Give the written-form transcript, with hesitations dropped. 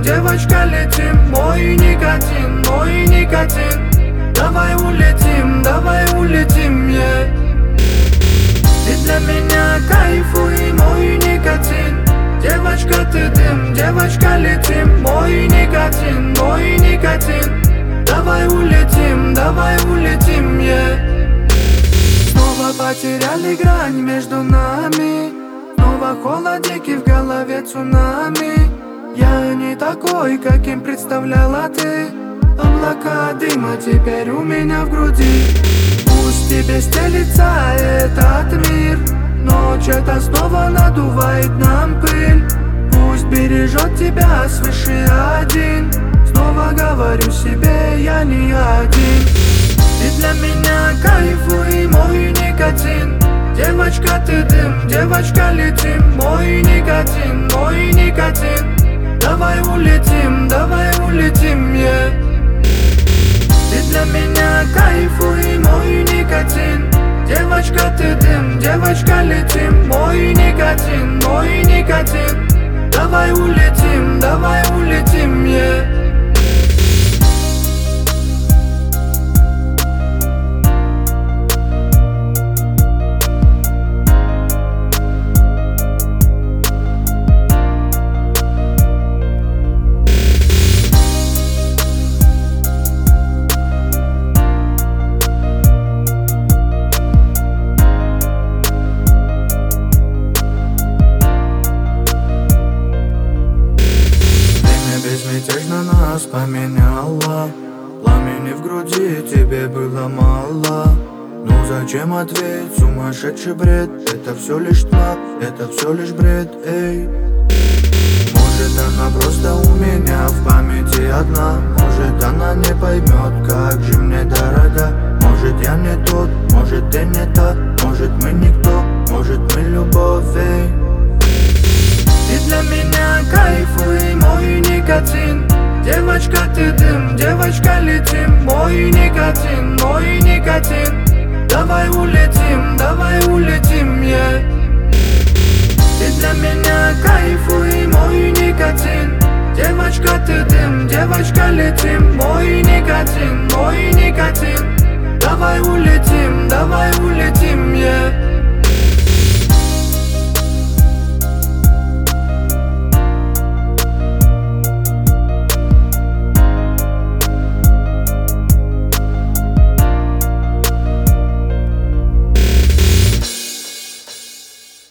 девочка, летим. Мой никотин, мой никотин. Давай улетим, yeah. Ты для меня кайфуй, мой никотин. Девочка, ты дым, девочка, летим. Мой никотин, давай улетим, yeah. Снова потеряли грань между нами. Снова холодики в голове, цунами. Я не такой, каким представляла ты. Облака дыма теперь у меня в груди. Пусть тебе стелится этот мир, ночь это снова надувает нам пыль. Пусть бережет тебя свыше один. Снова говорю себе, я не один. Ты для меня кайфуй, мой никотин. Девочка, ты дым, девочка, летим. Мой никотин, давай улетим, yeah. Ты для меня кайфуй, мой никотин. Девочка, ты дым, девочка, летим. Мой никотин, давай улетим, yeah. Безмятежно нас поменяла. Пламени в груди тебе было мало. Ну зачем ответь, сумасшедший бред. Это все лишь тьма, это все лишь бред, эй. Может она просто у меня в памяти одна. Может она не поймет, как же мне дорога. Может я не тот, может ты не та. Может мы никто, может мы любовь, эй. Ты для меня кайфуй, мой никотин. Девочка, ты дым, девочка, летим. Мой никотин, давай улетим, yeah. Ты для меня кайфуй, мой никотин. Девочка, ты дым, девочка, летим. Мой никотин, давай улетим, yeah.